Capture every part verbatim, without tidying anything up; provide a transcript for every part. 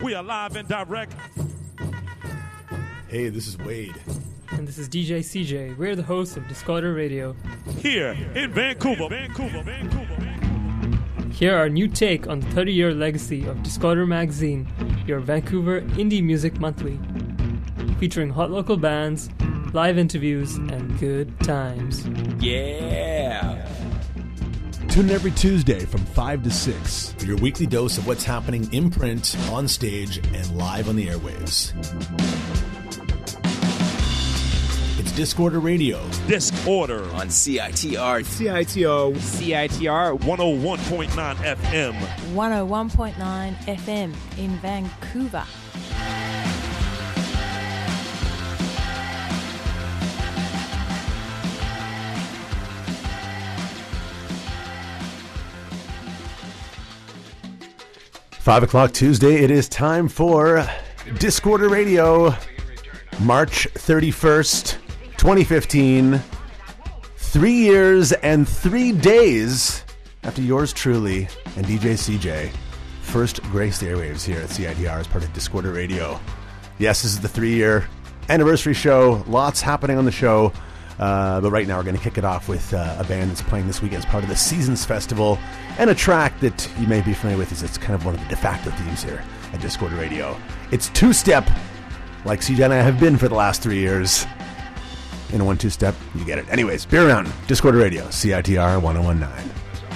We are live and direct. Hey, this is Wade. And this is D J C J. We're the hosts of Discorder Radio. Here in Vancouver, Vancouver, Vancouver, Vancouver. Here are our new take on the thirty-year legacy of Discorder Magazine, your Vancouver Indie Music Monthly. Featuring hot local bands, live interviews, and good times. Yeah! Tune in every Tuesday from five to six for your weekly dose of what's happening in print, on stage, and live on the airwaves. It's Discorder Radio. Discorder. On C I T R. C I T O. C I T R. one oh one point nine F M. one oh one point nine F M in Vancouver. Five o'clock Tuesday, it is time for Discorder Radio, March thirty-first, twenty fifteen. Three years and three days after yours truly and D J C J first graced the airwaves here at C I T R as part of Discorder Radio. Yes, this is the three-year anniversary show. Lots happening on the show. Uh, but right now we're going to kick it off with uh, a band that's playing this weekend as part of the Seasons Festival, and a track that you may be familiar with is it's kind of one of the de facto themes here at Discorder Radio. It's two-step, like C J and I have been for the last three years. In a one-two step, you get it. Anyways, be around. Discorder Radio, C I T R one oh one point nine.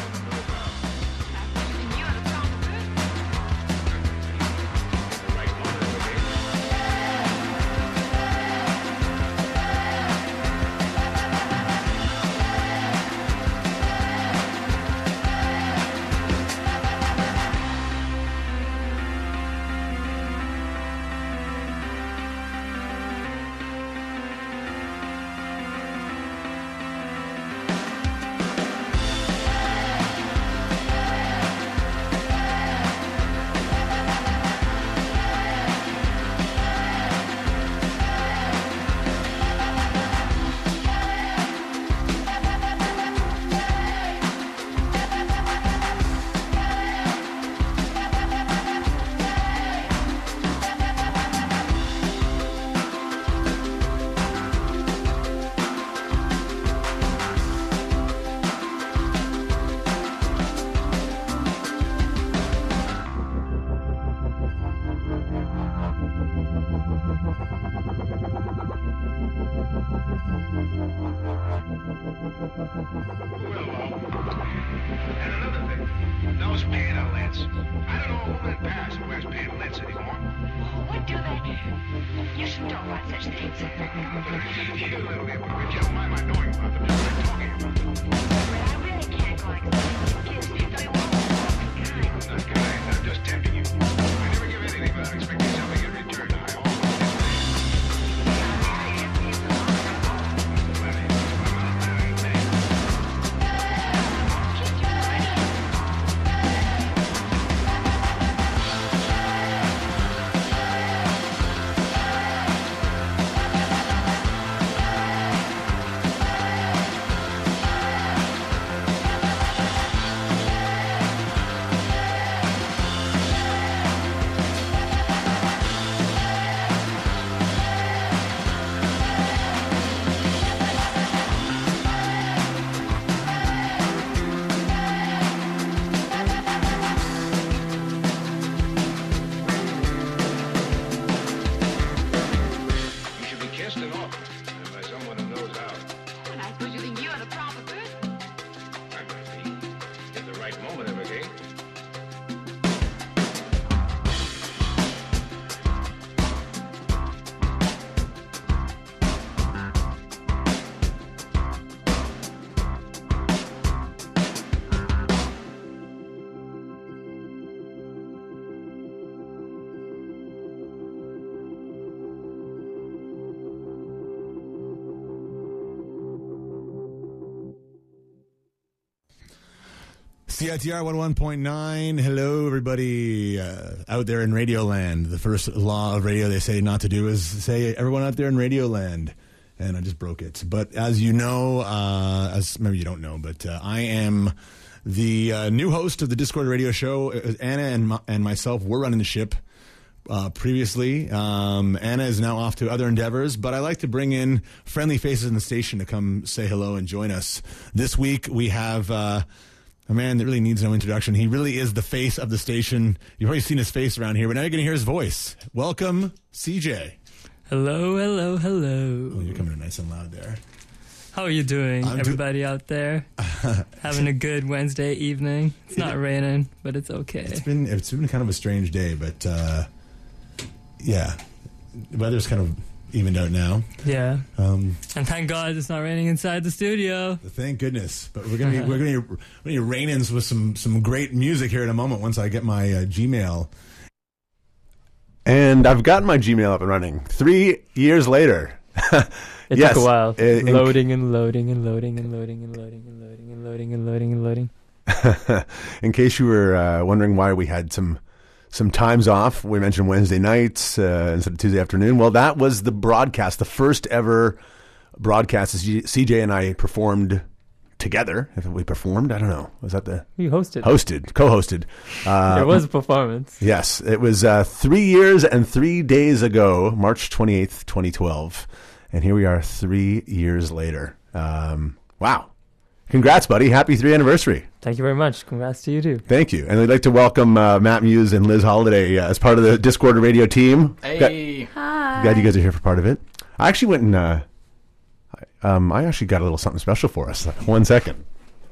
C I T R one oh one point nine. Hello, everybody uh, out there in Radio Land. The first law of radio they say not to do is say everyone out there in Radio Land. And I just broke it. But as you know, uh, as maybe you don't know, but uh, I am the uh, new host of the Discord Radio show. Anna and, my, and myself, we're running the ship. uh, previously. Um, Anna is now off to other endeavors, but I like to bring in friendly faces in the station to come say hello and join us. This week we have uh, a man that really needs no introduction. He really is the face of the station. You've already seen his face around here, but now you're going to hear his voice. Welcome, C J. Hello, hello, hello. Oh, you're coming in nice and loud there. How are you doing, I'm everybody do- out there? Having a good Wednesday evening. It's not raining, but it's okay. It's been it's been kind of a strange day, but uh, yeah, the weather's kind of evened out now. Yeah, Um, and thank God it's not raining inside the studio. thank goodness. But we're gonna be, we're gonna be, we're gonna be rain-ins with some some great music here in a moment. Once I get my uh, Gmail. And I've gotten my Gmail up and running Three years later. It Yes, took a while. uh, in- loading and loading and loading and loading and loading and loading and loading and loading and loading. In case you were uh, wondering why we had some some times off, we mentioned Wednesday nights uh, instead of Tuesday afternoon. Well, that was the broadcast, the first ever broadcast that C J and I performed together. If we performed, I don't know. Was that the You hosted. hosted, co-hosted? Uh, There was a performance. Yes, it was uh, three years and three days ago, March twenty-eighth, twenty twelve. And here we are three years later. Um, wow. Congrats, buddy. Happy three anniversary. Thank you very much. Congrats to you too. Thank you. And we'd like to welcome uh, Matt Muse and Liz Holiday uh, as part of the Discord Radio team. Hey. Hi. Glad you guys are here for part of it. I actually went and uh, um, I actually got a little something special for us. One second.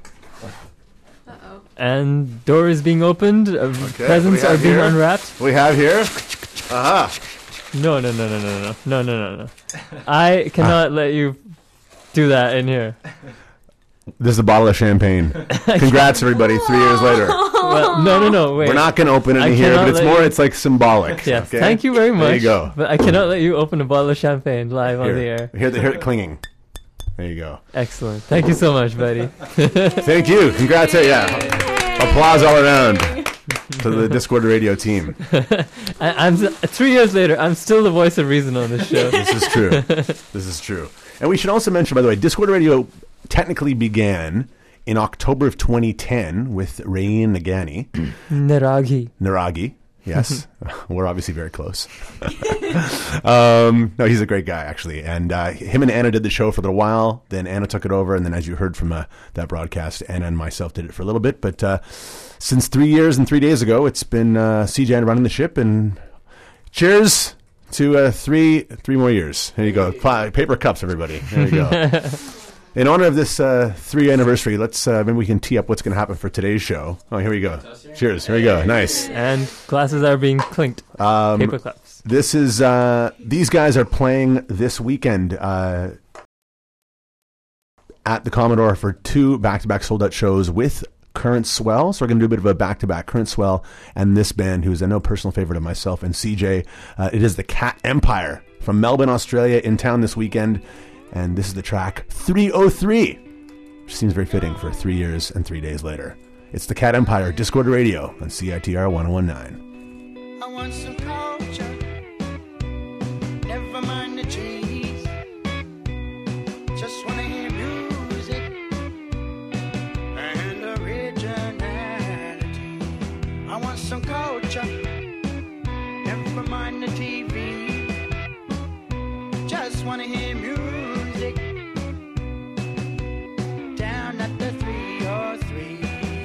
And door is being opened. Uh, Okay, presents what do we are have being here? unwrapped. We have here. Aha. No, no, no, no, no, no, no, no, no, no. I cannot let you do that in here. This is a bottle of champagne. Congrats, everybody. Three years later. Well, no, no, no. Wait. We're not going to open I any here, cannot but it's let more, you- it's like symbolic. Yes. okay? Thank you very much. There you go. But I cannot let you open a bottle of champagne live on the Here, air. hear, the, hear it clinging. There you go. Excellent. Thank you so much, buddy. Thank you. Congrats. Yeah. Applause all around to the Discord Radio team. I, I'm s- three years later. I'm still the voice of reason on this show. This is true. This is true. And we should also mention, by the way, Discord Radio technically began in October of twenty ten with Rayin Nagani, Naragi. Naragi. Yes, we're obviously very close. um, no, he's a great guy, actually. And uh, him and Anna did the show for a little while. Then Anna took it over. And then, as you heard from uh, that broadcast, Anna and myself did it for a little bit. But uh, since three years and three days ago, it's been uh, C J running the ship. And cheers to uh, three three more years. There you go. Five, paper cups, everybody. There you go. In honor of this uh, three anniversary, let's uh, maybe we can tee up what's going to happen for today's show. Oh, here we go. Cheers. Here we go. Nice. And glasses are being clinked. Um, Paper cups. This is uh, these guys are playing this weekend uh, at the Commodore for two back-to-back sold-out shows with Current Swell. So we're going to do a bit of a back-to-back Current Swell and this band, who's a no personal favorite of myself and C J. Uh, it is the Cat Empire from Melbourne, Australia, in town this weekend. And this is the track three oh three, which seems very fitting for three years and three days later. It's the Cat Empire, Discord Radio on C I T R one oh one nine. I want some culture, never mind the cheese. Just wanna hear music and originality. I want some culture, never mind the T V. Just wanna hear music down at the three oh three.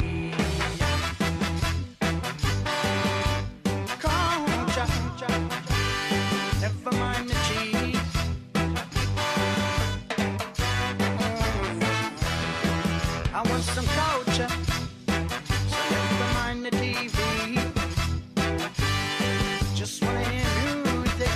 Never mind the cheese. I want some culture, so never mind the T V. Just wanna hear music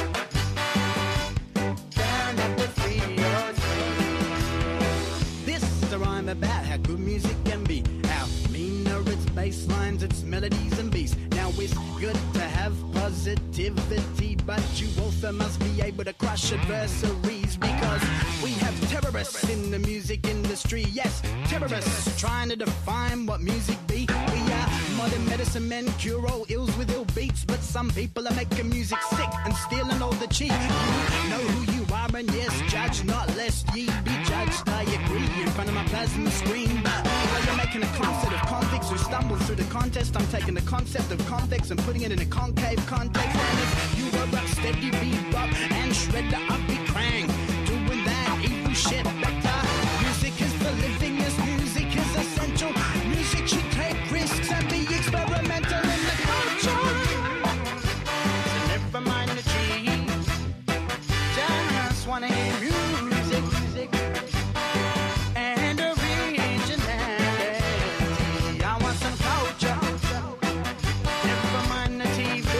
down at the three oh three. This is a rhyme about how good music can be. How meaner its bass lines, its melodies and beats. Now it's good to have positivity, but you also must be able to crush adversaries, because we have terrorists in the music industry. Yes, terrorists trying to define what music be. We are modern medicine men, cure all ills with ill beats, but some people are making music sick and stealing all the cheap. You know who you are and yes, judge not lest ye be judged. I agree in front of my plasma screen, but while you're making a concert of convicts who stumble through the contest, I'm taking the concept of convex and putting it in a concave context. And if you were up steady bebop and shred the upbeat crank, doing that evil shit better. Music is for living, yes, music is essential. Music should take risks and be experimental in the culture. So never mind the trees, just wanna hear music, music and originality. I want some culture. Never mind the T V,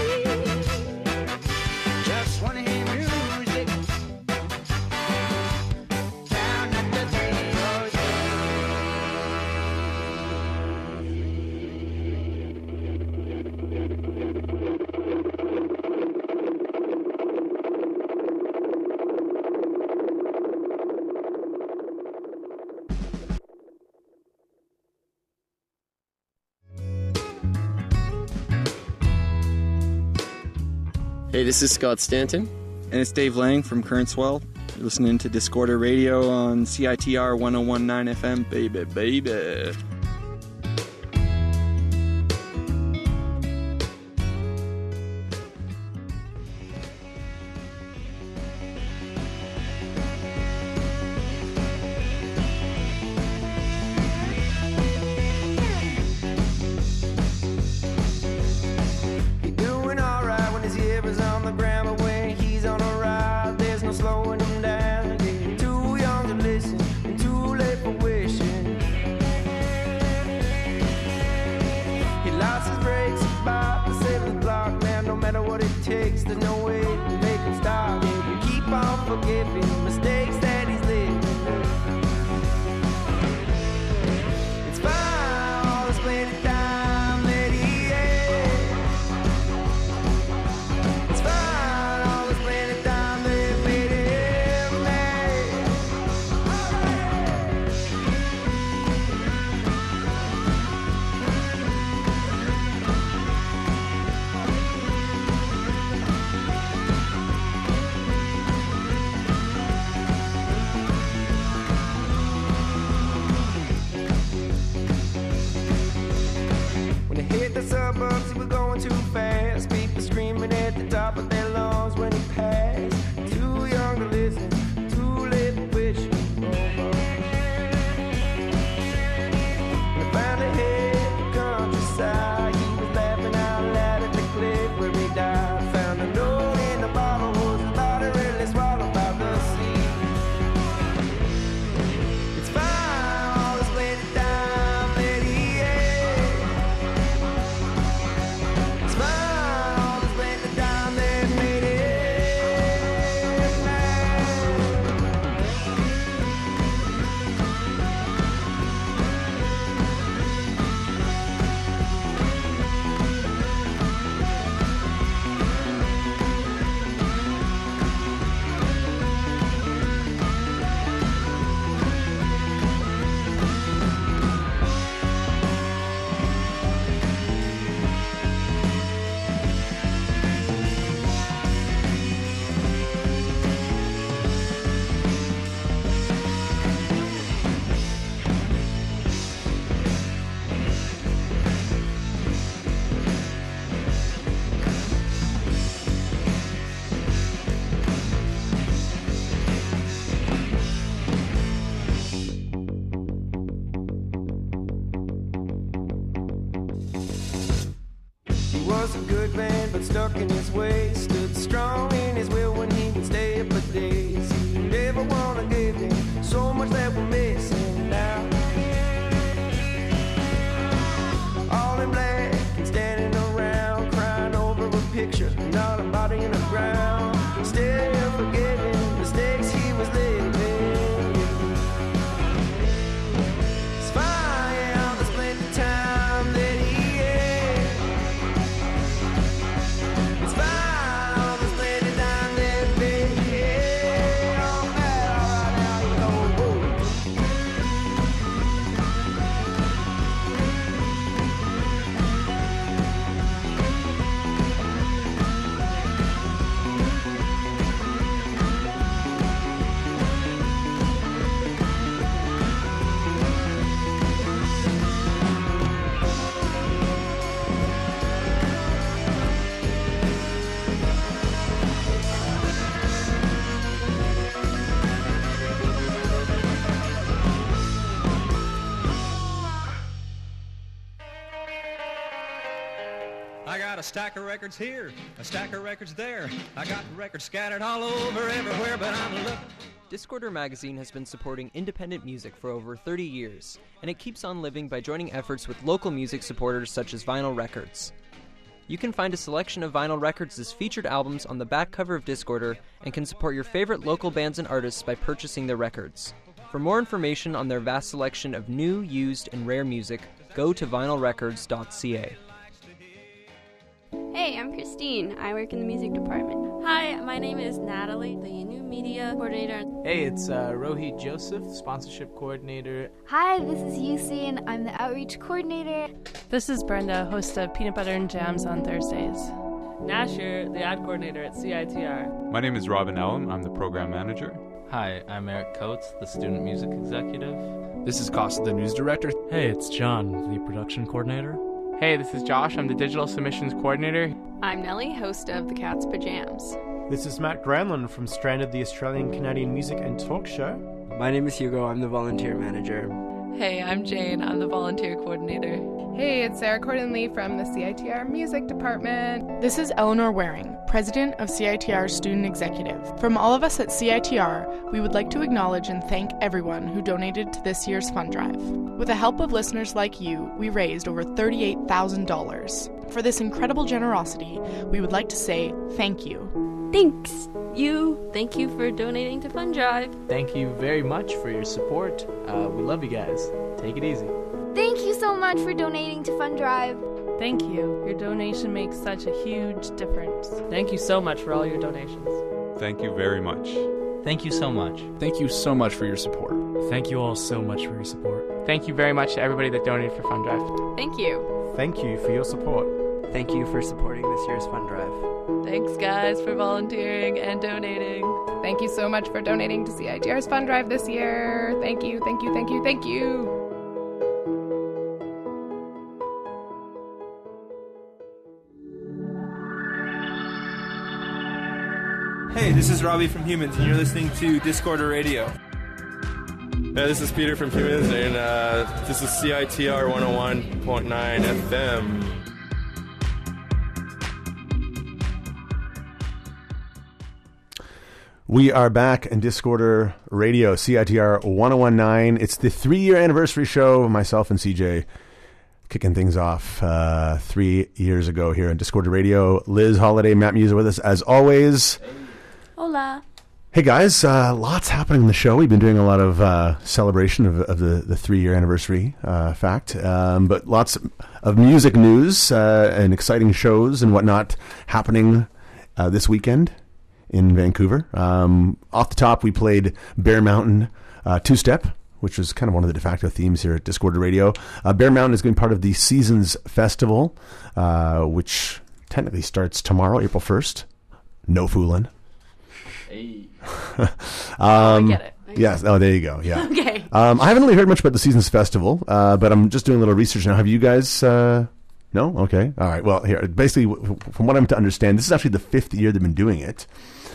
just wanna hear music down at the three oh Hey, this is Scott Stanton. And it's Dave Lang from Current Swell. You're listening to Discorder Radio on C I T R one oh one point nine F M, baby, baby. He's doing alright when his ear is on the ground, but when he's on a ride, there's no slowing him down. Getting too young to listen and too late for wishing. He lost his brakes about the seventh block, man. No matter what it takes, there's no way to make him stop. If we keep on forgiving mistakes that he's living, it's fine, all this plenty time that he had. It's fine, all this plenty time that made him mad. When he hit the suburbs, he was going too fast. People screaming at the top of their lungs when he passed. Too young to listen, too late to wish. When he finally hit the countryside, he was laughing out loud at the cliff where he died. Found a note in the bottle, was his body really swallowed by the sea. It's fine, all this plenty time that he had. It's fine, all this plenty time that made him mad. He was a good man, but stuck in his ways. Stood strong in his will when he would stay up for days. He never wanna give him so much that we're missing now. All in black and standing around, crying over a picture, not a body in the ground. Still forgetting mistakes he was living. It's fine, yeah, there's plenty time that he had. It's fine, all this plenty time that made him all bad. All right, now you know, whoa. stack of records here, a stack of records there. I got records scattered all over everywhere, but I'm looking. Discorder Magazine has been supporting independent music for over thirty years, and it keeps on living by joining efforts with local music supporters such as Vinyl Records. You can find a selection of Vinyl Records' featured albums on the back cover of Discorder and can support your favorite local bands and artists by purchasing their records. For more information on their vast selection of new, used, and rare music, go to vinyl records dot c a. Hey, I'm Christine. I work in the music department. Hi, my name is Natalie, the new media coordinator. Hey, it's uh, Rohit Joseph, sponsorship coordinator. Hi, this is U C, and I'm the outreach coordinator. This is Brenda, host of Peanut Butter and Jams on Thursdays. Nasher, the ad coordinator at C I T R. My name is Robin Ellum. I'm the program manager. Hi, I'm Eric Coates, the student music executive. This is Costa, the news director. Hey, it's John, the production coordinator. Hey, this is Josh. I'm the digital submissions coordinator. I'm Nellie, host of The Cat's Pajams. This is Matt Granlund from Stranded, the Australian Canadian music and talk show. My name is Hugo. I'm the volunteer manager. Hey, I'm Jane. I'm the volunteer coordinator. Hey, it's Sarah Cordon-Lee from the C I T R Music Department. This is Eleanor Waring, President of C I T R Student Executive. From all of us at C I T R, we would like to acknowledge and thank everyone who donated to this year's fund drive. With the help of listeners like you, we raised over thirty-eight thousand dollars. For this incredible generosity, we would like to say thank you. Thanks, you. Thank you for donating to Fund Drive. Thank you very much for your support. Uh, we love you guys. Take it easy. Thank you so much for donating to Fund Drive. Thank you. Your donation makes such a huge difference. Thank you so much for all your donations. Thank you very much. Thank you so much. Thank you so much for your support. Thank you all so much for your support. Thank you very much to everybody that donated for Fund Drive. Thank you. Thank you for your support. Thank you for supporting this year's fund drive. Thanks, guys, for volunteering and donating. Thank you so much for donating to C I T R's fund drive this year. Thank you, thank you, thank you, thank you. Hey, this is Robbie from Humans, and you're listening to Discorder Radio. Yeah, this is Peter from Humans, and uh, this is C I T R one oh one point nine F M. We are back in Discorder Radio, C I T R one oh one point nine. It's the three-year anniversary show. Myself and C J kicking things off uh, three years ago here on Discorder Radio. Liz Holiday, Matt Muser with us as always. Hola. Hey guys, uh, lots happening in the show. We've been doing a lot of uh, celebration of, of the, the three-year anniversary uh, fact, um, but lots of music news uh, and exciting shows and whatnot happening uh, this weekend in Vancouver. Um, off the top, we played Bear Mountain uh, Two-Step, which was kind of one of the de facto themes here at Discorder Radio. Uh, Bear Mountain is going to be part of the Seasons Festival, uh, which technically starts tomorrow, April first. No fooling. Hey. um, oh, I get it. I get yes. it. Oh, there you go. Yeah. Okay. Um, I haven't really heard much about the Seasons Festival, uh, but I'm just doing a little research now. Have you guys... Uh, no? Okay. All right. Well, here, basically, w- from what I'm to understand, this is actually the fifth year they've been doing it.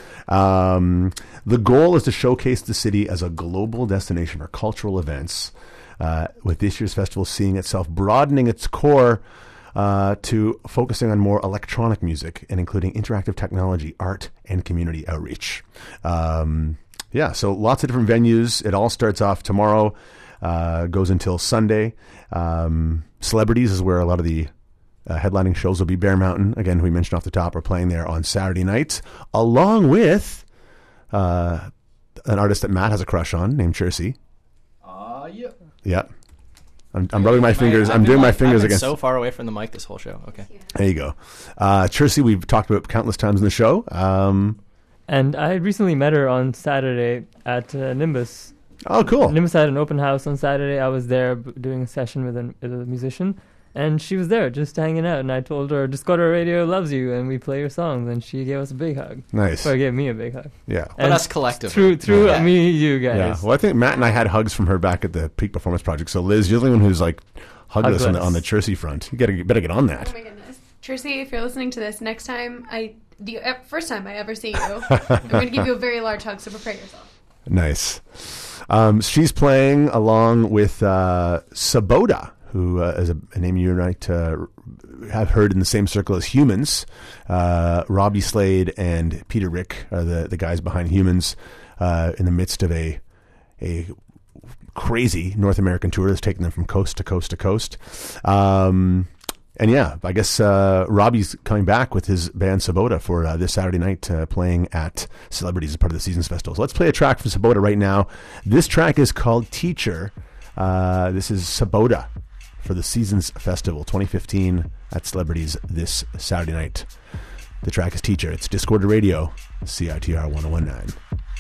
Um, the goal is to showcase the city as a global destination for cultural events, uh, with this year's festival seeing itself broadening its core uh, to focusing on more electronic music and including interactive technology, art, and community outreach. Um, yeah, so lots of different venues. It all starts off tomorrow, uh, goes until Sunday. Um, Celebrities is where a lot of the Uh, headlining shows will be. Bear Mountain, again, who we mentioned off the top, are playing there on Saturday nights, along with uh, an artist that Matt has a crush on named Chersey. Ah, uh, yeah. Yeah. I'm, I'm rubbing my fingers. I've I'm doing like, my fingers I've been against. so far away from the mic this whole show. Okay. There you go. Uh, Chersey, we've talked about countless times in the show. Um, and I recently met her on Saturday at uh, Nimbus. Oh, cool. Nimbus had an open house on Saturday. I was there b- doing a session with, an, with a musician. And she was there just hanging out, and I told her, Discorder Radio loves you, and we play your songs, and she gave us a big hug. Nice. Or gave me a big hug. Yeah. But us collectively. Through, through yeah. me, you guys. Yeah. Well, I think Matt and I had hugs from her back at the Peak Performance Project. So, Liz, you're the one who's, like, hugged us on the, on the Chersey front. You gotta, better get on that. Oh, my goodness. Chersey, if you're listening to this, next time, I the uh, first time I ever see you, I'm going to give you a very large hug, so prepare yourself. Nice. Um, she's playing along with uh, Sabota, who uh, is a, a name you and I uh, have heard in the same circle as Humans. Uh, Robbie Slade and Peter Rick are the, the guys behind Humans uh, in the midst of a a crazy North American tour that's taken them from coast to coast to coast. Um, and yeah, I guess uh, Robbie's coming back with his band Sabota for uh, this Saturday night uh, playing at Celebrities as part of the Seasons Festival. So let's play a track from Sabota right now. This track is called Teacher. Uh, this is Sabota for the Seasons Festival twenty fifteen at Celebrities this Saturday night. The track is Teacher. It's Discorder Radio, C I T R one oh one nine.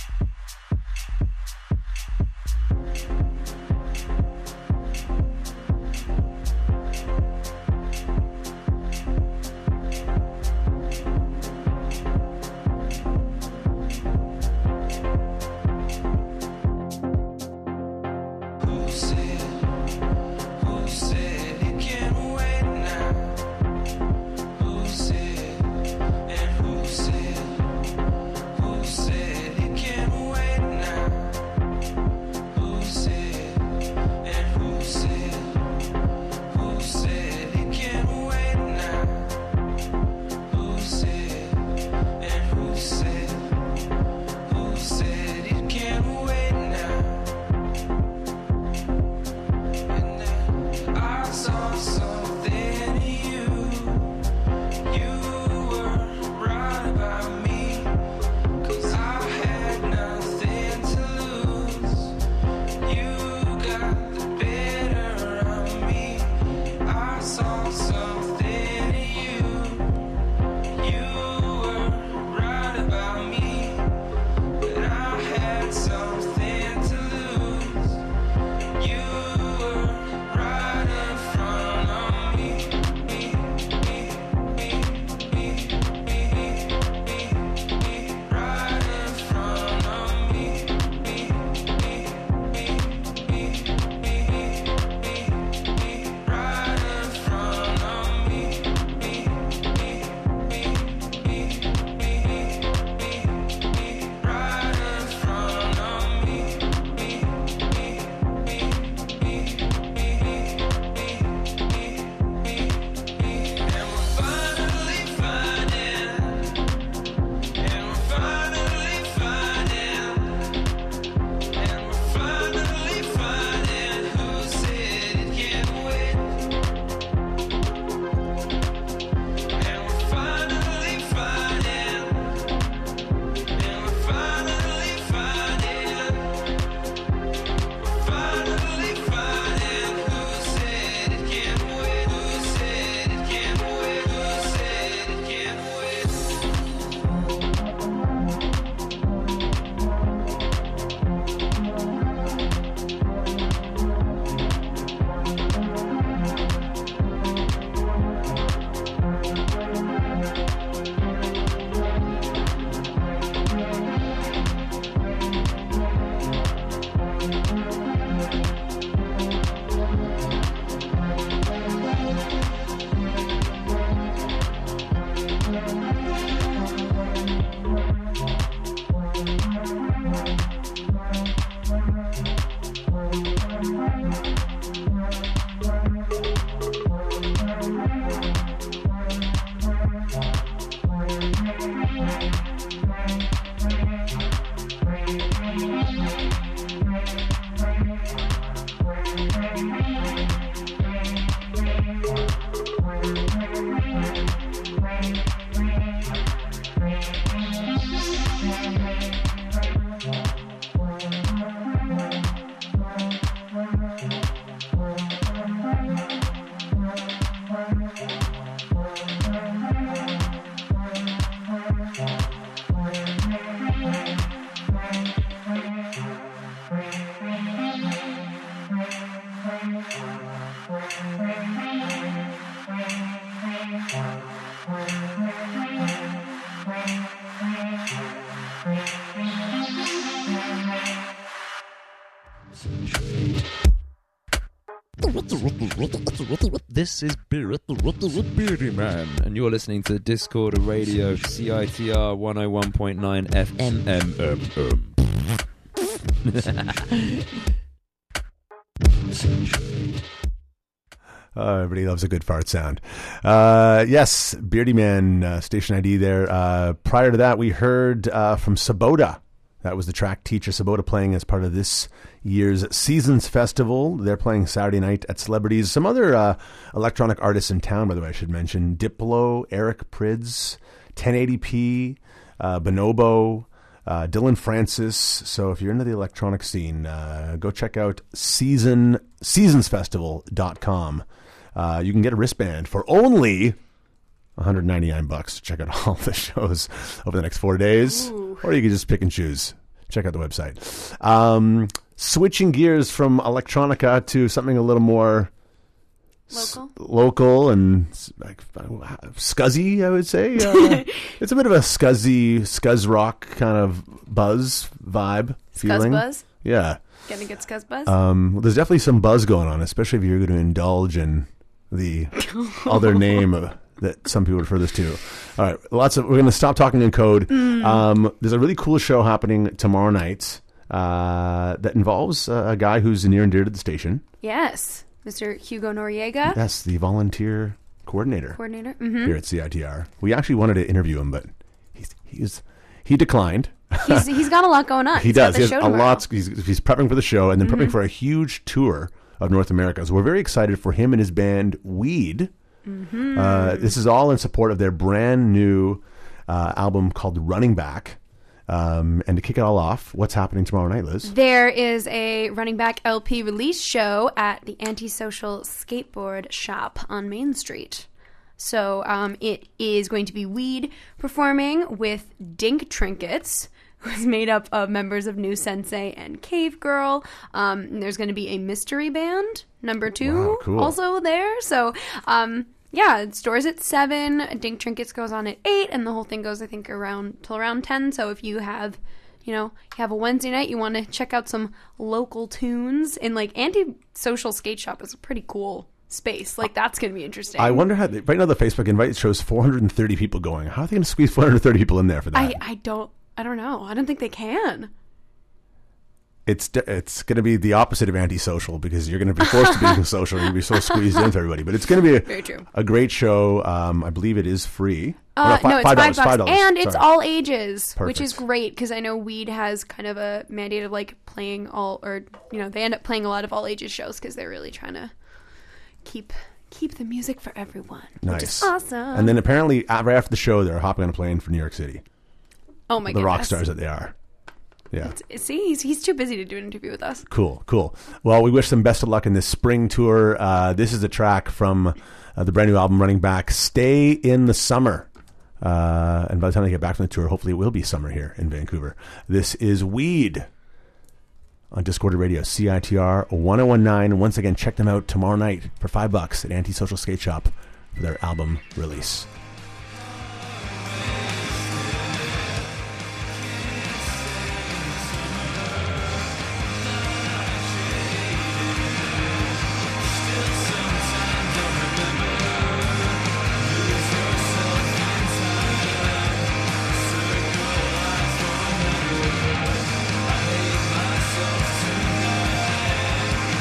This is Beardy Man, and you're listening to Discorder Radio, C I T R one oh one point nine F M. Uh, everybody loves a good fart sound. Uh, yes, Beardy Man, uh, station I D there. Uh, prior to that, we heard uh, from Sabota. That was the track Teacher Sabota playing as part of this year's Seasons Festival. They're playing Saturday night at Celebrities. Some other uh, electronic artists in town, by the way, I should mention. Diplo, Eric Prydz, ten eighty p, uh, Bonobo, uh, Dylan Francis. So if you're into the electronic scene, uh, go check out season seasons festival dot com. Uh, you can get a wristband for only one hundred ninety-nine bucks to check out all the shows over the next four days. Ooh. Or you can just pick and choose. Check out the website. Um, switching gears from electronica to something a little more local, s- local and like scuzzy, I would say. Uh, it's a bit of a scuzzy, scuzz rock kind of buzz vibe feeling. Scuzz buzz? Yeah. Getting a good scuzz buzz? Um, well, there's definitely some buzz going on, especially if you're going to indulge in the other name of, that some people refer this to. All right, lots of. We're going to stop talking in code. Mm. Um, there's a really cool show happening tomorrow night uh, that involves uh, a guy who's near and dear to the station. Yes, Mister Hugo Noriega. Yes, the volunteer coordinator. Coordinator mm-hmm. here at C I T R. We actually wanted to interview him, but he's he's he declined. He's he's got a lot going on. He he's does. Got the He has show a tomorrow. lot. He's, he's prepping for the show and then Mm-hmm. prepping for a huge tour of North America. So we're very excited for him and his band Weed. Mm-hmm. Uh, this is all in support of their brand new uh, album called Running Back. Um, and to kick it all off, what's happening tomorrow night, Liz? There is a Running Back L P release show at the Antisocial Skateboard Shop on Main Street. So um, it is going to be Weed performing with Dink Trinkets, who's made up of members of New Sensei and Cave Girl. Um, and there's going to be a mystery band, number two, Wow, cool. also there. So, um, yeah, it stores at seven. Dink Trinkets goes on at eight, and the whole thing goes, I think, around till around ten. So if you have, you know, you have a Wednesday night, you want to check out some local tunes, and like Antisocial Skate Shop is a pretty cool space. Like that's going to be interesting. I wonder how, they, right now the Facebook invite shows four hundred thirty people going. How are they going to squeeze four hundred thirty people in there for that? I, I don't, I don't know. I don't think they can. It's it's going to be the opposite of antisocial because you're going to be forced to be social. You're going to be so squeezed into everybody. But it's going to be a, Very true. a great show. Um, I believe it is free. Uh, oh, no, no, it's five five dollars. bucks, and it's Sorry. all ages, Perfect. which is great because I know Weed has kind of a mandate of like playing all, or you know, they end up playing a lot of all ages shows because they're really trying to keep keep the music for everyone, Nice. which is awesome. And then apparently, uh, right after the show, they're hopping on a plane for New York City. Oh my The goodness. rock stars that they are. Yeah. It's, see, he's, he's too busy to do an interview with us. Cool, cool. Well, we wish them best of luck in this spring tour. Uh, this is a track from uh, the brand new album, Running Back, Stay in the Summer. Uh, and by the time they get back from the tour, hopefully it will be summer here in Vancouver. This is Weed on Discord Radio, C I T R one oh one nine. Once again, check them out tomorrow night for five bucks at Antisocial Skate Shop for their album release.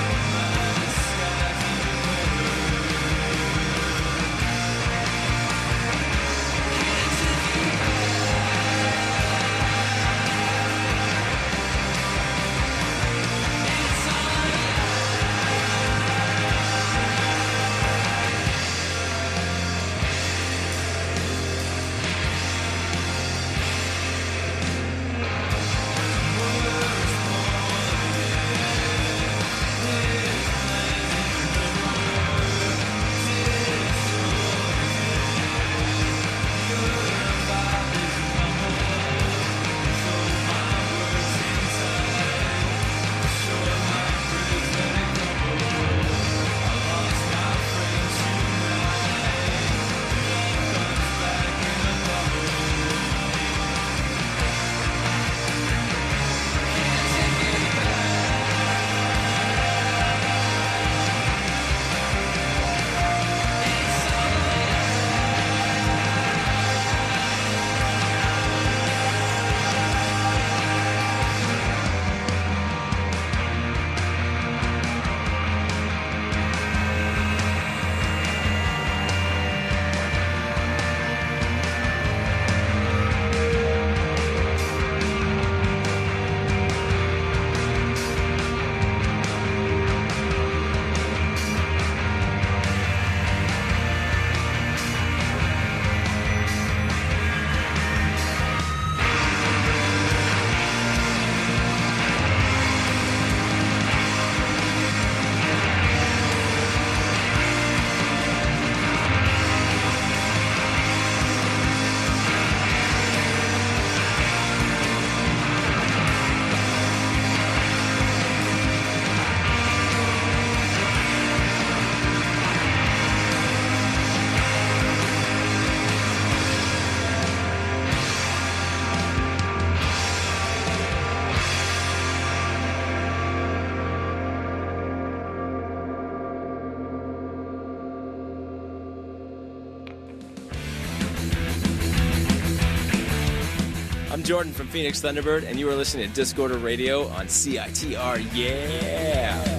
Tonight I'm Jordan from Phoenix Thunderbird, and you are listening to Discorder Radio on C I T R. Yeah!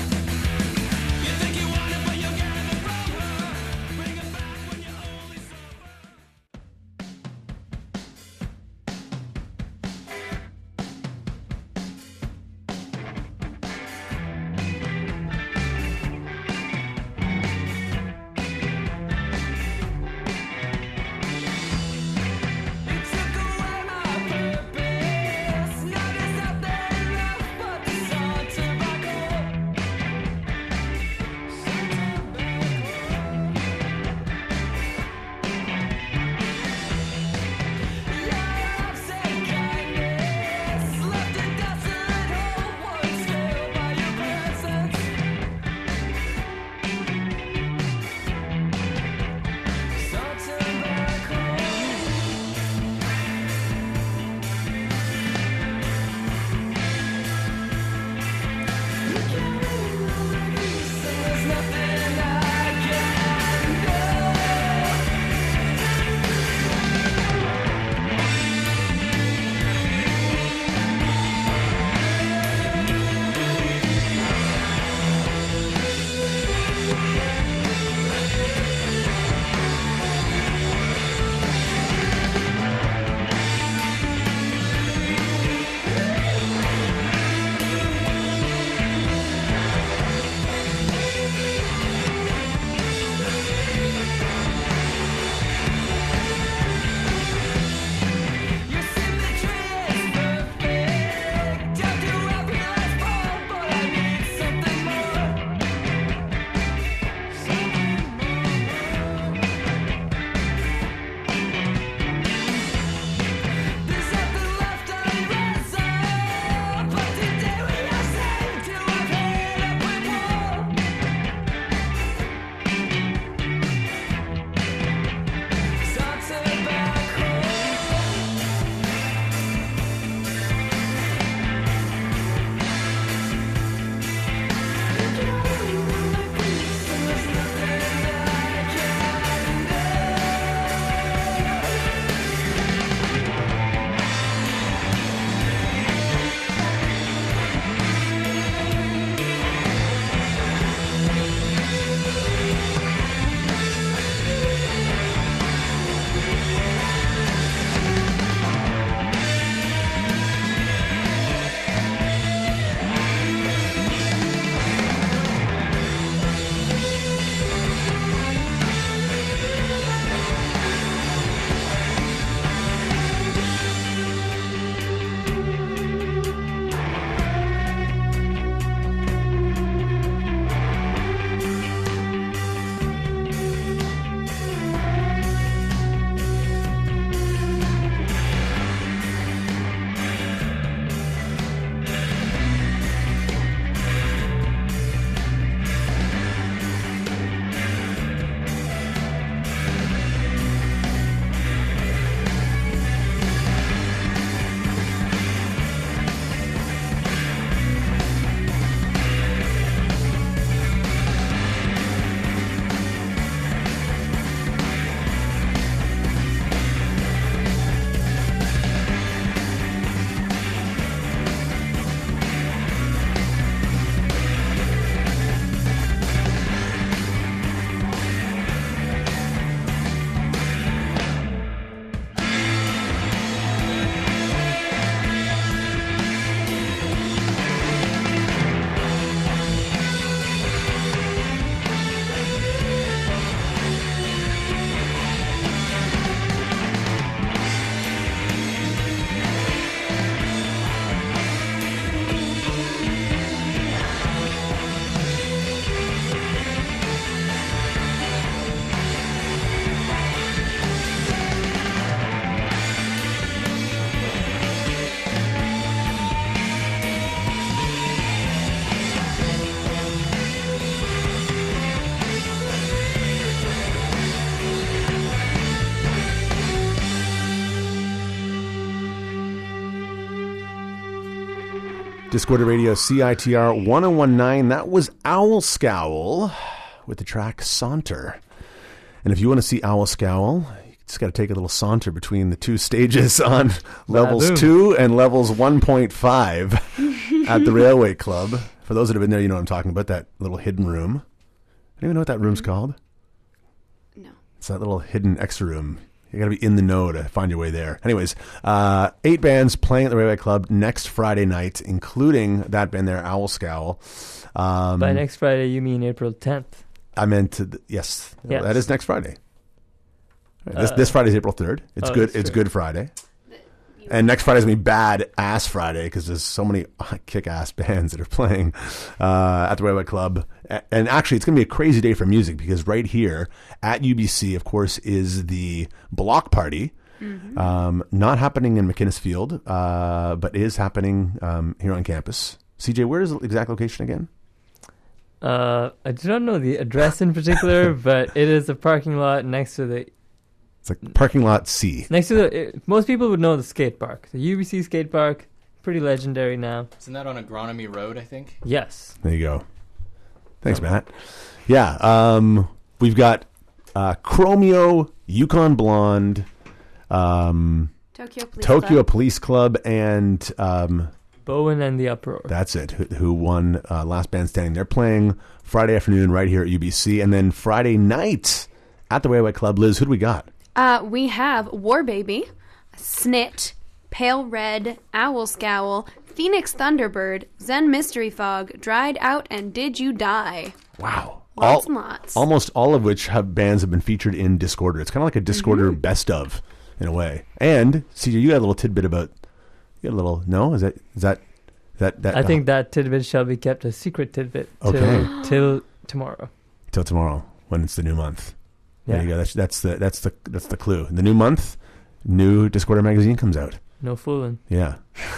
Discorder Radio C I T R one oh one point nine. That was Owl Scowl with the track Saunter. And if you want to see Owl Scowl, you can just got to take a little saunter between the two stages on levels Boom. two and levels one point five at the Railway Club. For those that have been there, you know what I'm talking about, that little hidden room. I don't even know what that room's called. No. It's that little hidden extra room. You got to be in the know to find your way there. Anyways, uh, eight bands playing at the Railway Club next Friday night, including that band there, Owl Scowl. Um, By next Friday, you mean April tenth? I meant to, th- yes, Yes. that is next Friday. This Uh, this Friday is April third. It's oh, good. that's It's true. Good Friday. And next Friday is going to be Bad Ass Friday because there's so many kick-ass bands that are playing uh, at the Railway Club. A- And actually, it's going to be a crazy day for music because right here at U B C, of course, is the Block Party. Mm-hmm. Um, not happening in McInnes Field, uh, but is happening um, here on campus. C J, where is the exact location again? Uh, I do not know the address in particular, but it is a parking lot next to the It's like parking lot C. next to the. It, most people would know the skate park, the U B C skate park, pretty legendary now. Isn't that on Agronomy Road, I think? Yes. There you go. Thanks, Matt. Yeah, um, we've got uh, Chromeo, Yukon Blonde, um, Tokyo Police Tokyo Club. Police Club, and um, Bowen and the Uproar. that's it, who, who won uh, Last Band Standing. They're playing Friday afternoon right here at U B C, and then Friday night at the Railway Club. Liz, who do we got? Uh, we have War Baby, Snit, Pale Red, Owl Scowl, Phoenix Thunderbird, Zen Mystery Fog, Dried Out, and Did You Die? Wow. Lots all, and lots. Almost all of which have bands have been featured in Discorder. It's kind of like a Discorder Mm-hmm. best of, in a way. And, C J, you got a little tidbit about, you got a little, no? Is that, is that, that, that I think that tidbit shall be kept a secret tidbit till, Okay. till tomorrow. till tomorrow when it's the new month. There Yeah. you go. That's that's the that's the that's the clue. The new month, new Discorder magazine comes out. No fooling. Yeah.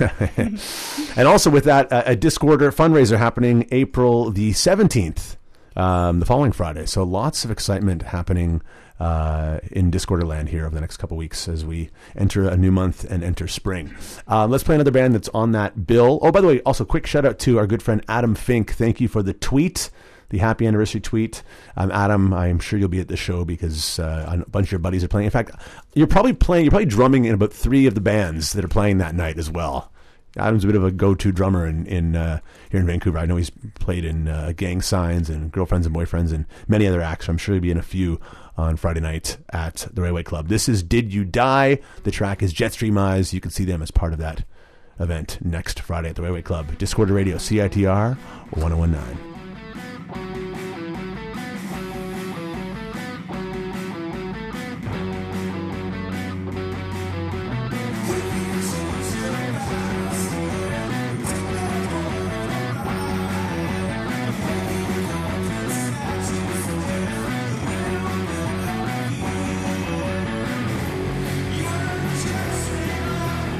And also with that, uh, a Discorder fundraiser happening April the seventeenth, um, the following Friday. So lots of excitement happening uh, in Discorder land here over the next couple weeks as we enter a new month and enter spring. Um, let's play another band that's on that bill. Oh, by the way, also quick shout out to our good friend Adam Fink. Thank you for the tweet. The happy anniversary tweet. Um, Adam, I'm sure you'll be at the show because uh, a bunch of your buddies are playing. In fact, you're probably playing, you're probably drumming in about three of the bands that are playing that night as well. Adam's a bit of a go-to drummer in, in uh, here in Vancouver. I know he's played in uh, Gang Signs and Girlfriends and Boyfriends and many other acts. I'm sure he'll be in a few on Friday night at the Railway Club. This is Did You Die? The track is Jetstream Eyes. You can see them as part of that event next Friday at the Railway Club. Discorder Radio, C I T R one oh one nine.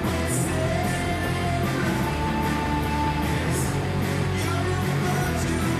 You're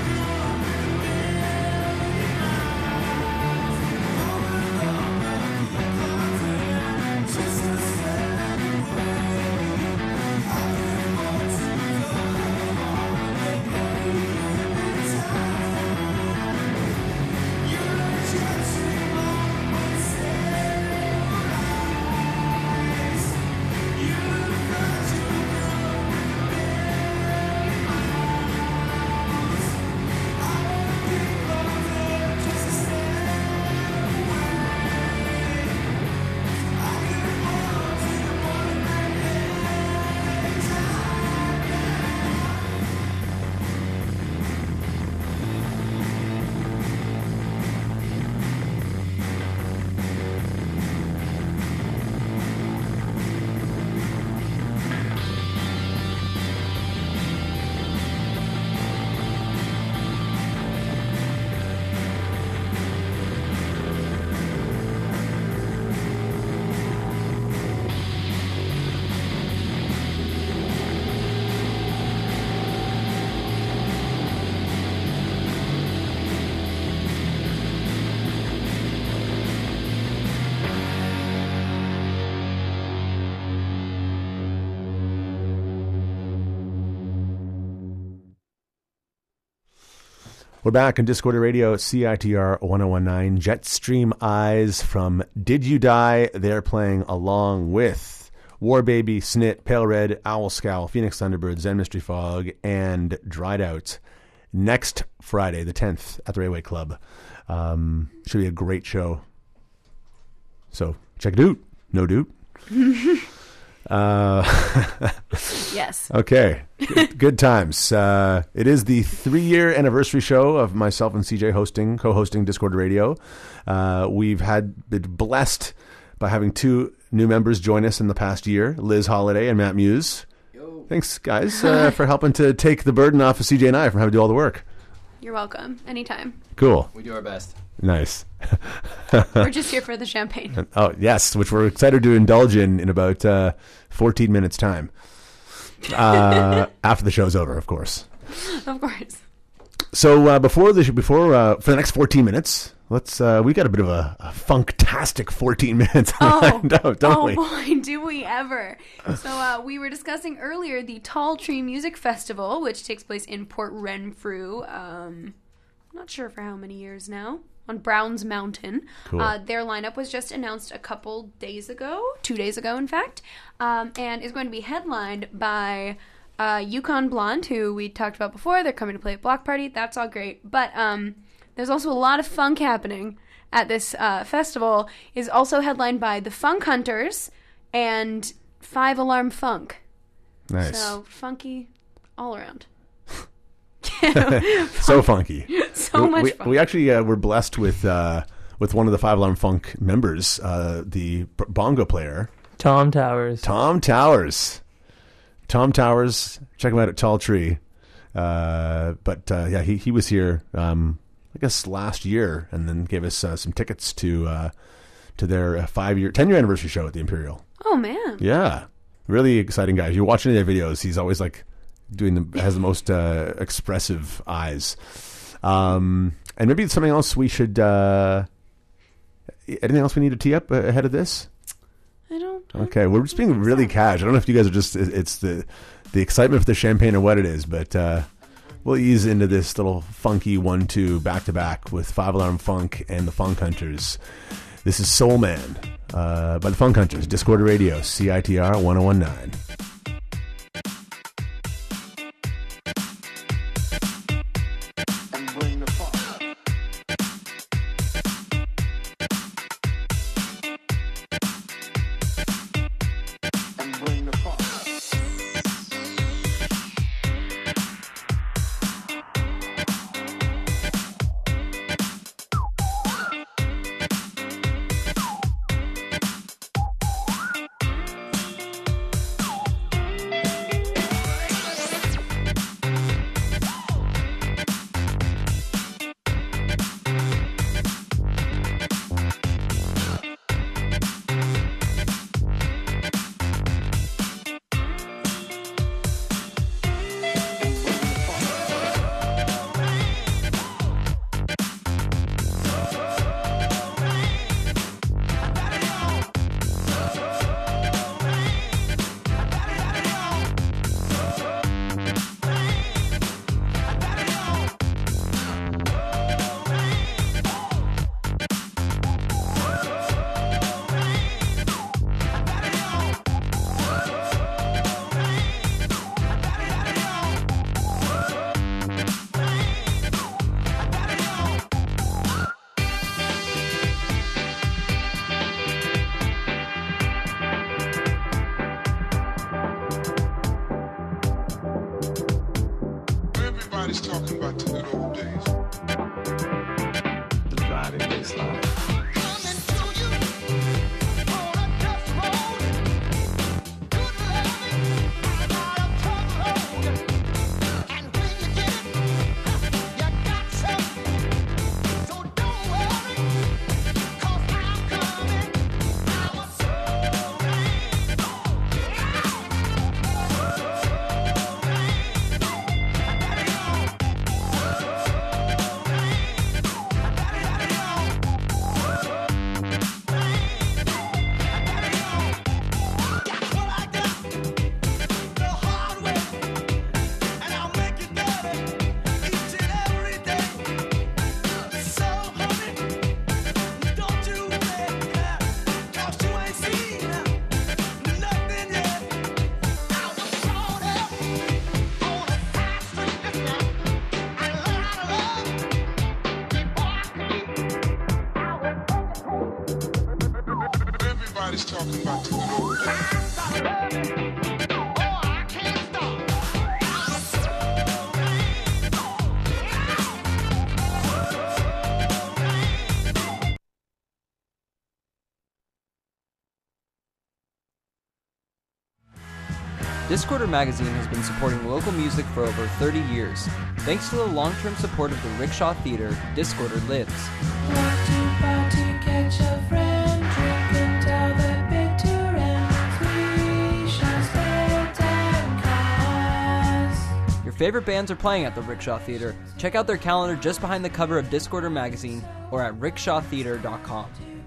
We're back on Discorder Radio, C I T R one oh one point nine. Jetstream Eyes from Did You Die? They're playing along with War Baby, Snit, Pale Red, Owl Scowl, Phoenix Thunderbird, Zen Mystery Fog, and Dried Out next Friday, the tenth, at the Railway Club. Um, should be a great show. So check it out. No dude. Uh, yes. Okay. Good, good times. Uh, it is the three-year anniversary show of myself and C J hosting, co-hosting Discord Radio. Uh, we've had been blessed by having two new members join us in the past year, Liz Holiday and Matt Muse. Yo. Thanks, guys, uh, for helping to take the burden off of C J and I from having to do all the work. You're welcome. Anytime. Cool. We do our best. Nice. We're just here for the champagne. Oh, yes, which we're excited to indulge in in about uh, fourteen minutes' time. Uh, after the show's over, of course. Of course. So uh, before the before uh, for the next fourteen minutes, let's uh, we got a bit of a, a funktastic fourteen minutes Oh, lined up, don't oh we? boy, do we ever. So uh, we were discussing earlier the Tall Tree Music Festival, which takes place in Port Renfrew. Um, I'm not sure for how many years now. On Browns Mountain. Cool. Uh, their lineup was just announced a couple days ago, two days ago, in fact, um, and is going to be headlined by uh, Yukon Blonde, who we talked about before. They're coming to play at Block Party. That's all great. But um, there's also a lot of funk happening at this uh, festival. Is also headlined by the Funk Hunters and Five Alarm Funk. Nice. So funky all around. So funky. So we, much we, fun. We actually uh, were blessed with uh, with one of the Five Alarm Funk members, uh, the b- bongo player, Tom Towers. Tom Towers. Tom Towers. Check him out at Tall Tree. Uh, but uh, yeah, he he was here, um, I guess last year, and then gave us uh, some tickets to uh, to their uh, five year, ten year anniversary show at the Imperial. Oh man. Yeah, really exciting guy. If you watch any of their videos, he's always like doing the has the most uh, expressive eyes. Um, and maybe something else we should. Uh, anything else we need to tee up ahead of this? I don't. Okay, we're just being really cash. I don't know if you guys are just. It's the the excitement for the champagne or what it is, but uh, we'll ease into this little funky one-two back-to-back with Five Alarm Funk and the Funk Hunters. This is Soul Man uh, by the Funk Hunters, Discord Radio, C I T R one oh one point nine. Discorder Magazine has been supporting local music for over thirty years. Thanks to the long-term support of the Rickshaw Theater, Discorder lives. Your favorite bands are playing at the Rickshaw Theater. Check out their calendar just behind the cover of Discorder Magazine or at rickshaw theater dot com.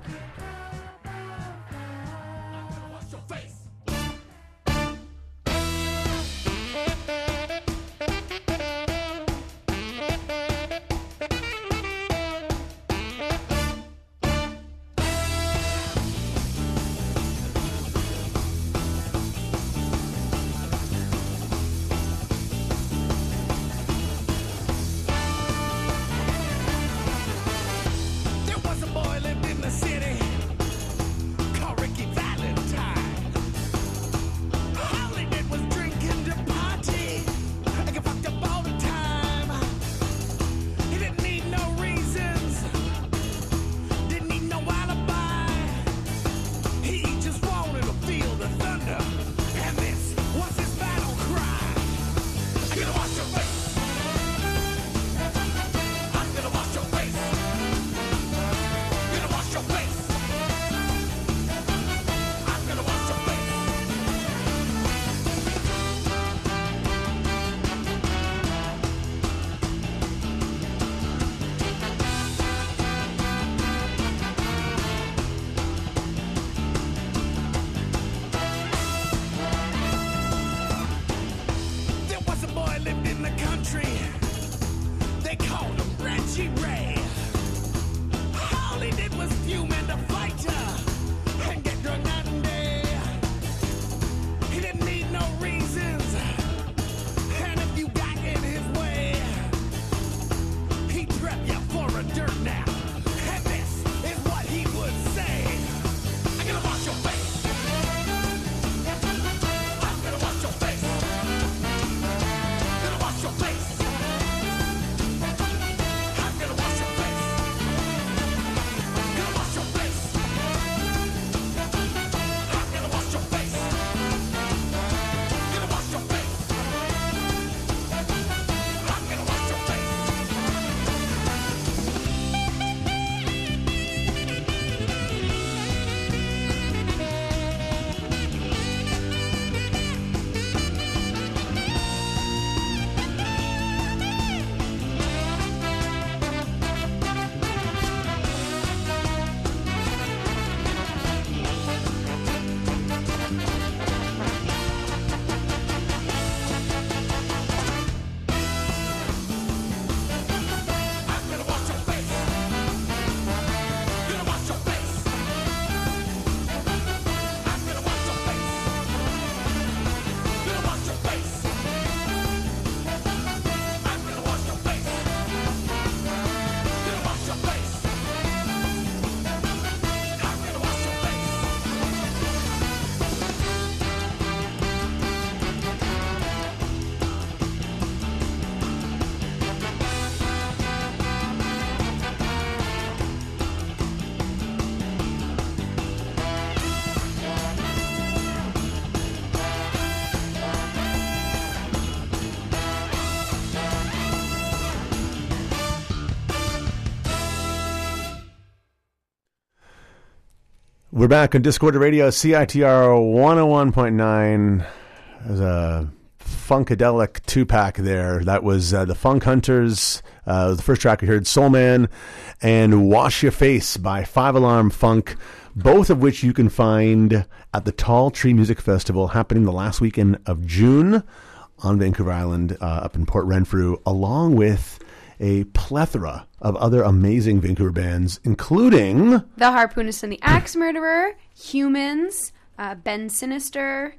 We're back on Discorder Radio, C I T R one oh one point nine. There's a funkadelic two-pack there. That was uh, the Funk Hunters. Uh, the first track we heard, Soul Man, and Wash Your Face by Five Alarm Funk, both of which you can find at the Tall Tree Music Festival happening the last weekend of June on Vancouver Island, uh, up in Port Renfrew, along with a plethora of other amazing Vancouver bands, including The Harpoonist and the Axe Murderer, Humans, uh, Ben Sinister.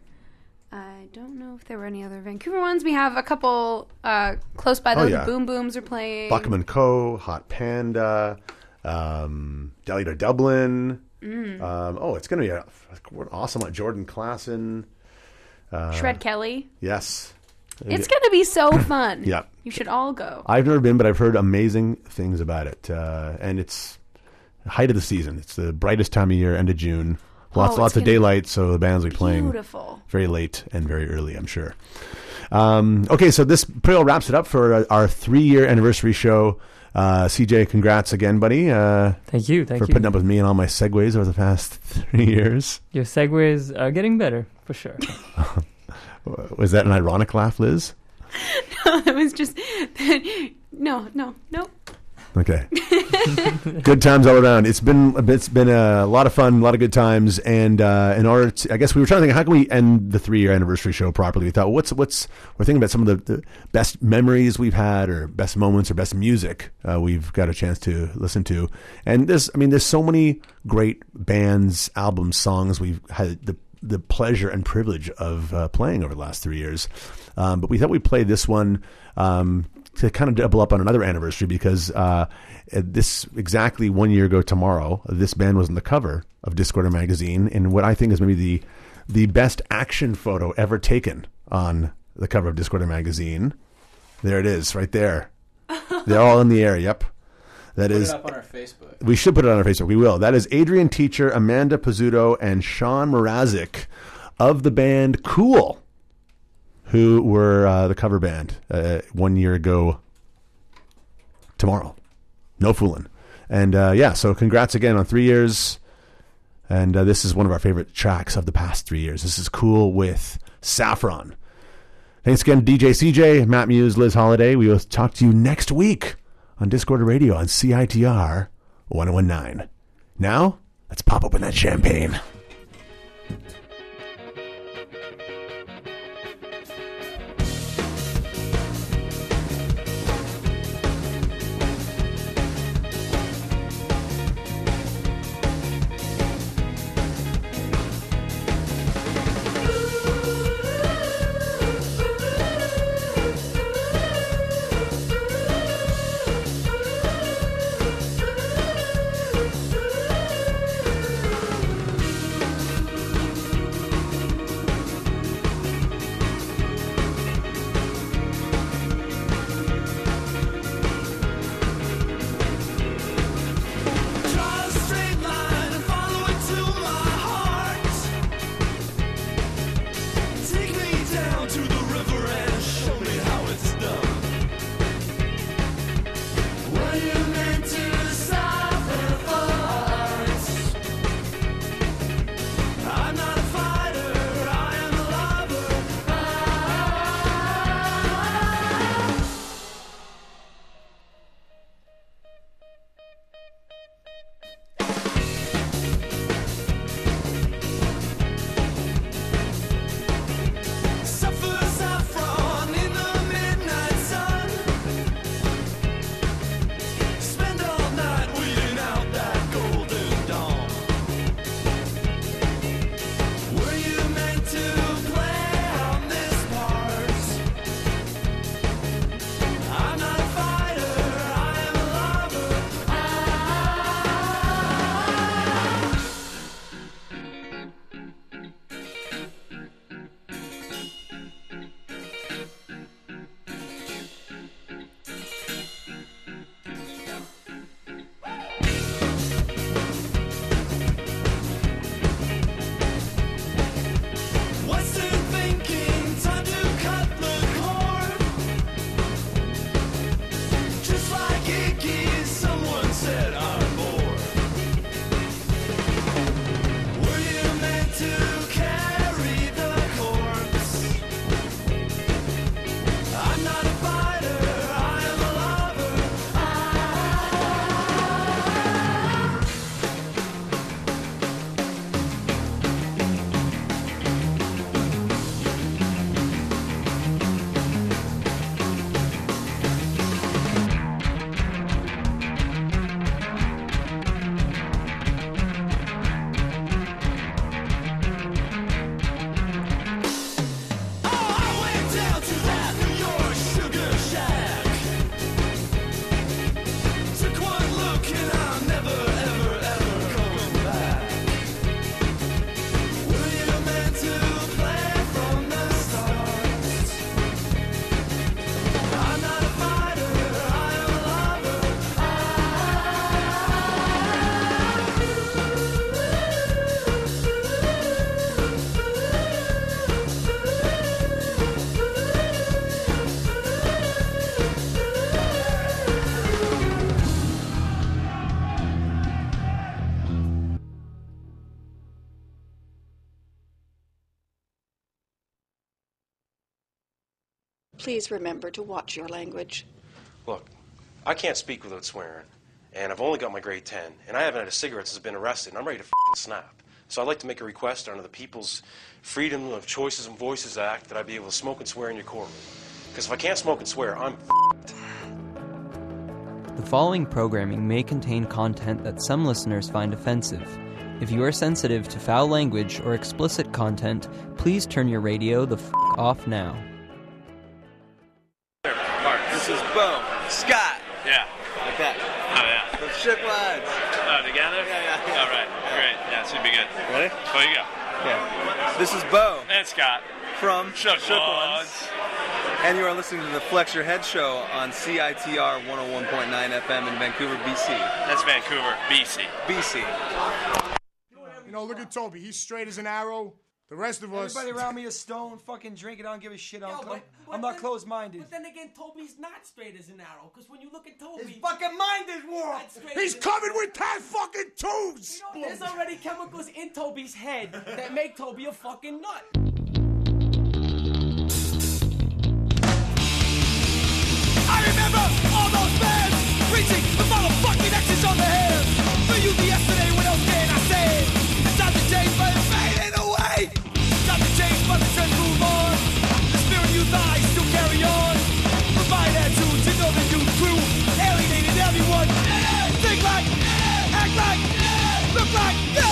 I don't know if there were any other Vancouver ones. We have a couple uh, close by. The oh, yeah. Boom Booms are playing. Buckman Co., Hot Panda, um, Delita Dublin, Mm. Um, oh, it's going to be a, what awesome. Like Jordan Klassen. Uh, Shred Kelly. Yes. It's going to be so fun. Yeah. You should all go. I've never been, but I've heard amazing things about it. Uh, and it's the height of the season. It's the brightest time of year, end of June. Lots, Oh, lots it's of daylight, so the bands will be playing beautiful. very late and very early, I'm sure. Um, okay, so this pretty well wraps it up for our, our three-year anniversary show. Uh, C J, congrats again, buddy. Uh, Thank you, thank for you. putting up with me and all my segues over the past three years. Your segues are getting better, for sure. Was that an ironic laugh, Liz? No, it was just no, no, no. Okay. Good times all around. It's been it's been a lot of fun, a lot of good times, and uh, in order to, I guess we were trying to think, how can we end the three year anniversary show properly? We thought, what's what's we're thinking about some of the, the best memories we've had, or best moments, or best music uh, we've got a chance to listen to, and there's I mean, there's so many great bands, albums, songs we've had the the pleasure and privilege of uh, playing over the last three years, um, but we thought we'd play this one. Um, to kind of double up on another anniversary, because uh, this exactly one year ago tomorrow, this band was on the cover of Discorder magazine in what I think is maybe the the best action photo ever taken on the cover of Discorder magazine. There it is, right there. They're all in the air. Yep, that Put is. it up on our Facebook. We should put it on our Facebook. We will. That is Adrian Teacher, Amanda Pizzuto, and Sean Mrazek of the band Cool, who were uh, the cover band uh, one year ago tomorrow. No fooling. And uh, yeah, so congrats again on three years. And uh, this is one of our favorite tracks of the past three years. This is Cool with Saffron. Thanks again, D J C J, Matt Muse, Liz Holiday. We will talk to you next week on Discorder Radio on C I T R one oh one point nine. Now, let's pop open that champagne. Please remember to watch your language. Look, I can't speak without swearing, and I've only got my grade ten, and I haven't had a cigarette since I've been arrested, and I'm ready to f***ing snap. So I'd like to make a request under the People's Freedom of Choices and Voices Act that I be able to smoke and swear in your courtroom. Because if I can't smoke and swear, I'm f***ed. The following programming may contain content that some listeners find offensive. If you are sensitive to foul language or explicit content, please turn your radio the f*** off now. This is Bo. Scott. Yeah. Like that. Oh, yeah. The Shook Lads. Oh, together? Yeah, yeah, yeah. All right. Great. Yeah, it should be good. Ready? Go, you go. Yeah. This is Bo. And Scott. From Shook, Shook Lads. Ones. And you are listening to the Flex Your Head Show on C I T R one oh one point nine F M in Vancouver, B C. That's Vancouver, B C. B C. You know, look at Toby. He's straight as an arrow. The rest of us... Everybody around me is stoned, fucking drinking. I don't give a shit. I'm, Yo, but, but I'm not then, closed-minded. But then again, Toby's not straight as an arrow. Because when you look at Toby... His fucking mind is warped. He's covered with ten fucking tubes! You know, there's already chemicals in Toby's head that make Toby a fucking nut. I remember all those fans preaching the motherfucking X's on the hands. For you the yesterday when else can I say? It's time to change, but it's fading away. It's time to change, but the trends move on. The spirit you thought still carry on. Provide attitude to know the new crew. Alienated everyone. Think like, act like, look like, go!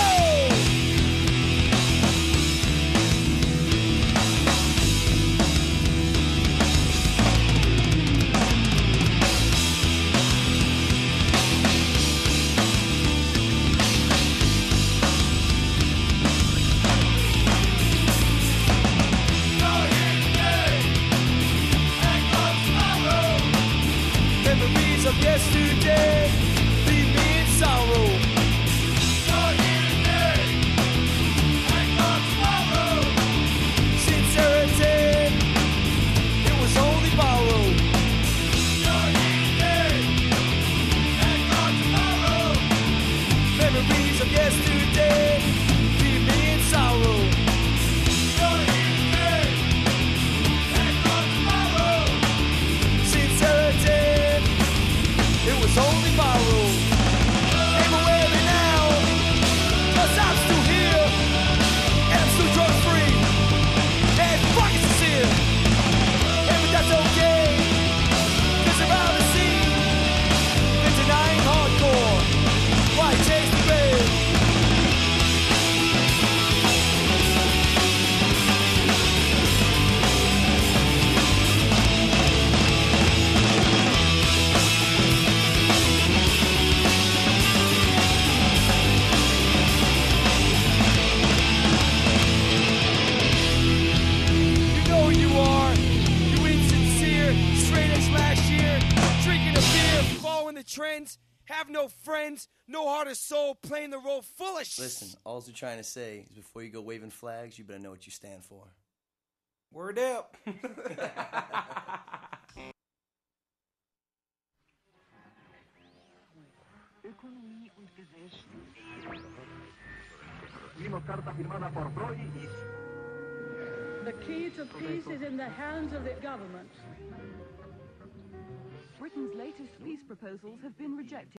Memories of yesterday leave me in sorrow. You're here today, and gone tomorrow. Sincerity, it was only borrowed. You're here today, and gone tomorrow. Memories of yesterday leave me in sorrow. You're here today, and gone tomorrow. Sincerity. It was only borrowed. Ain't aware of it now, 'cause I'm still here, and I'm still drug free, and fucking sincere. And but that's okay, 'cause around the scene, they're denying hardcore. Why chase the grave? Trends, have no friends, no heart or soul, playing the role full of sh- Listen, all we're trying to say is before you go waving flags, you better know what you stand for. Word up. The key to peace is in the hands of the government. Britain's latest peace proposals have been rejected.